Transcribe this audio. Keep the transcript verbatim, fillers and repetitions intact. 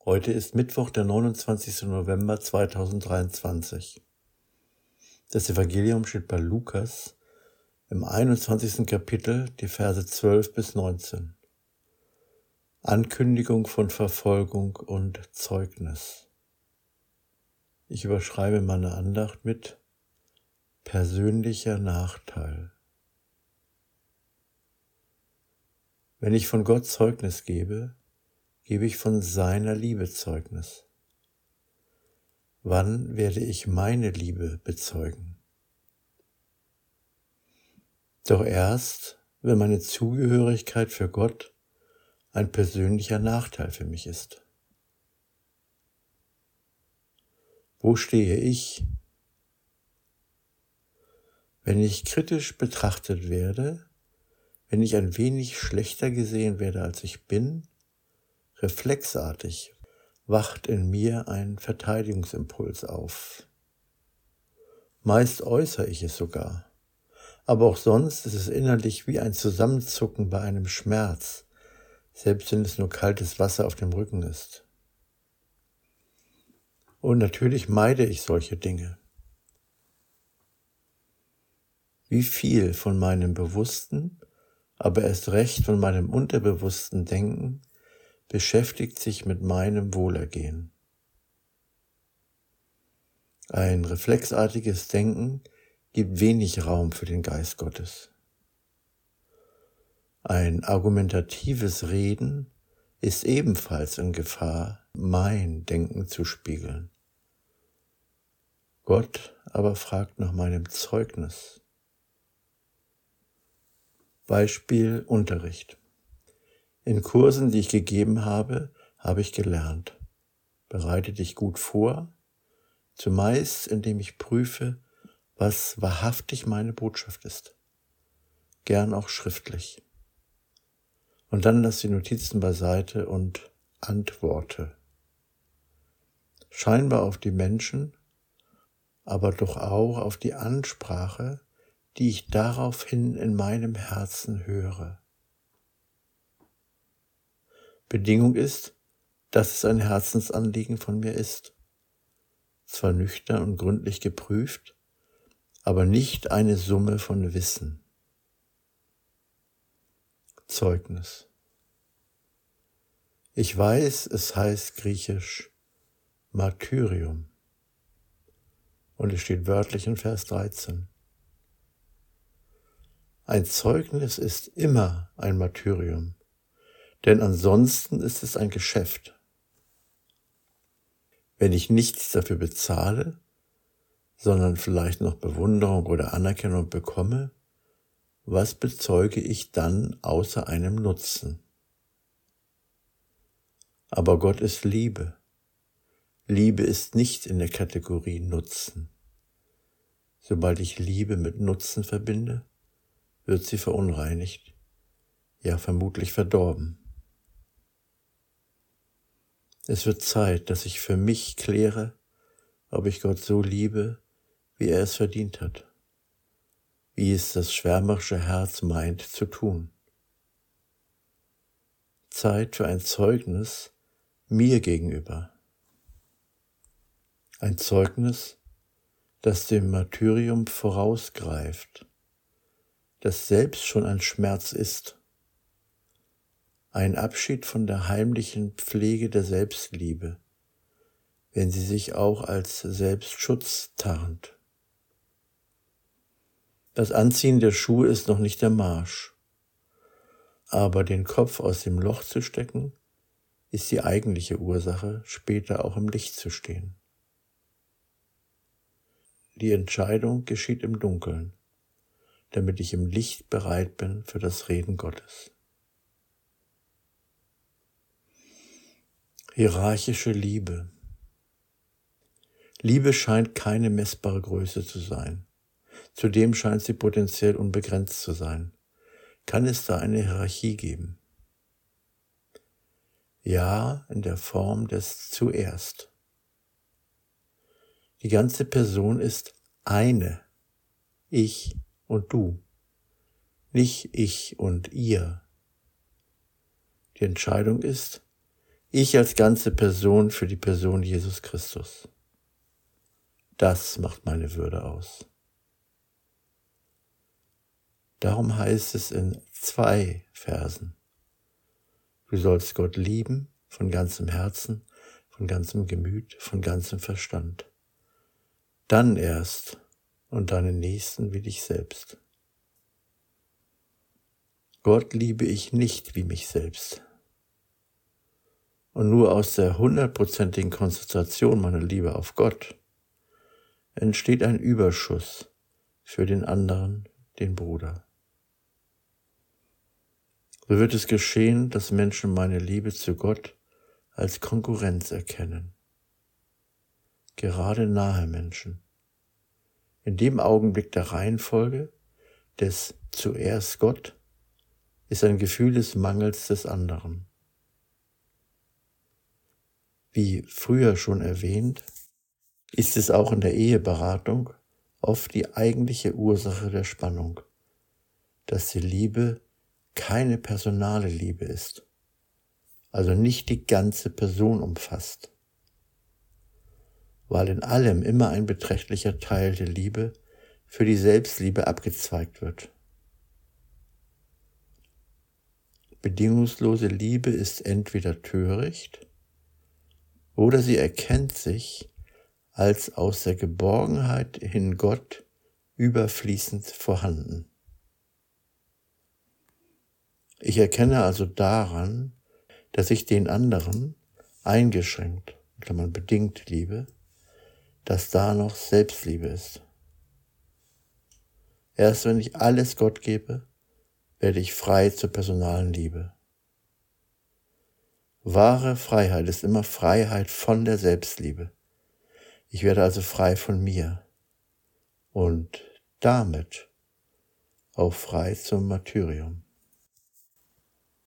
Heute ist Mittwoch, der neunundzwanzigster November zweitausenddreiundzwanzig. Das Evangelium steht bei Lukas im einundzwanzigsten Kapitel, die Verse zwölf bis neunzehn. Ankündigung von Verfolgung und Zeugnis. Ich überschreibe meine Andacht mit persönlicher Nachteil. Wenn ich von Gott Zeugnis gebe, gebe ich von seiner Liebe Zeugnis. Wann werde ich meine Liebe bezeugen? Doch erst, wenn meine Zugehörigkeit für Gott ein persönlicher Nachteil für mich ist. Wo stehe ich? Wenn ich kritisch betrachtet werde, wenn ich ein wenig schlechter gesehen werde, als ich bin, reflexartig wacht in mir ein Verteidigungsimpuls auf. Meist äußere ich es sogar, aber auch sonst ist es innerlich wie ein Zusammenzucken bei einem Schmerz, selbst wenn es nur kaltes Wasser auf dem Rücken ist. Und natürlich meide ich solche Dinge. Wie viel von meinem bewussten, aber erst recht von meinem unterbewussten Denken beschäftigt sich mit meinem Wohlergehen. Ein reflexartiges Denken gibt wenig Raum für den Geist Gottes. Ein argumentatives Reden ist ebenfalls in Gefahr, mein Denken zu spiegeln. Gott aber fragt nach meinem Zeugnis. Beispiel Unterricht. In Kursen, die ich gegeben habe, habe ich gelernt. Bereite dich gut vor, zumeist indem ich prüfe, was wahrhaftig meine Botschaft ist. Gern auch schriftlich. Und dann lass die Notizen beiseite und antworte. Scheinbar auf die Menschen, aber doch auch auf die Ansprache, die ich daraufhin in meinem Herzen höre. Bedingung ist, dass es ein Herzensanliegen von mir ist. Zwar nüchtern und gründlich geprüft, aber nicht eine Summe von Wissen. Zeugnis. Ich weiß, es heißt griechisch Martyrium. Und es steht wörtlich in Vers dreizehn. Ein Zeugnis ist immer ein Martyrium. Denn ansonsten ist es ein Geschäft. Wenn ich nichts dafür bezahle, sondern vielleicht noch Bewunderung oder Anerkennung bekomme, was bezeuge ich dann außer einem Nutzen? Aber Gott ist Liebe. Liebe ist nicht in der Kategorie Nutzen. Sobald ich Liebe mit Nutzen verbinde, wird sie verunreinigt, ja vermutlich verdorben. Es wird Zeit, dass ich für mich kläre, ob ich Gott so liebe, wie er es verdient hat, wie es das schwärmerische Herz meint zu tun. Zeit für ein Zeugnis mir gegenüber. Ein Zeugnis, das dem Martyrium vorausgreift, das selbst schon ein Schmerz ist. Ein Abschied von der heimlichen Pflege der Selbstliebe, wenn sie sich auch als Selbstschutz tarnt. Das Anziehen der Schuhe ist noch nicht der Marsch, aber den Kopf aus dem Loch zu stecken, ist die eigentliche Ursache, später auch im Licht zu stehen. Die Entscheidung geschieht im Dunkeln, damit ich im Licht bereit bin für das Reden Gottes. Hierarchische Liebe. Liebe scheint keine messbare Größe zu sein. Zudem scheint sie potenziell unbegrenzt zu sein. Kann es da eine Hierarchie geben? Ja, in der Form des Zuerst. Die ganze Person ist eine, ich und du, nicht ich und ihr. Die Entscheidung ist, Ich als ganze Person für die Person Jesus Christus. Das macht meine Würde aus. Darum heißt es in zwei Versen: Du sollst Gott lieben von ganzem Herzen, von ganzem Gemüt, von ganzem Verstand. Dann erst und deinen Nächsten wie dich selbst. Gott liebe ich nicht wie mich selbst. Und nur aus der hundertprozentigen Konzentration meiner Liebe auf Gott entsteht ein Überschuss für den anderen, den Bruder. So wird es geschehen, dass Menschen meine Liebe zu Gott als Konkurrenz erkennen. Gerade nahe Menschen. In dem Augenblick der Reihenfolge des zuerst Gott ist ein Gefühl des Mangels des anderen. Wie früher schon erwähnt, ist es auch in der Eheberatung oft die eigentliche Ursache der Spannung, dass die Liebe keine personale Liebe ist, also nicht die ganze Person umfasst, weil in allem immer ein beträchtlicher Teil der Liebe für die Selbstliebe abgezweigt wird. Bedingungslose Liebe ist entweder töricht oder sie erkennt sich als aus der Geborgenheit in Gott überfließend vorhanden. Ich erkenne also daran, dass ich den anderen eingeschränkt, kann man bedingt liebe, dass da noch Selbstliebe ist. Erst wenn ich alles Gott gebe, werde ich frei zur personalen Liebe. Wahre Freiheit ist immer Freiheit von der Selbstliebe. Ich werde also frei von mir und damit auch frei zum Martyrium.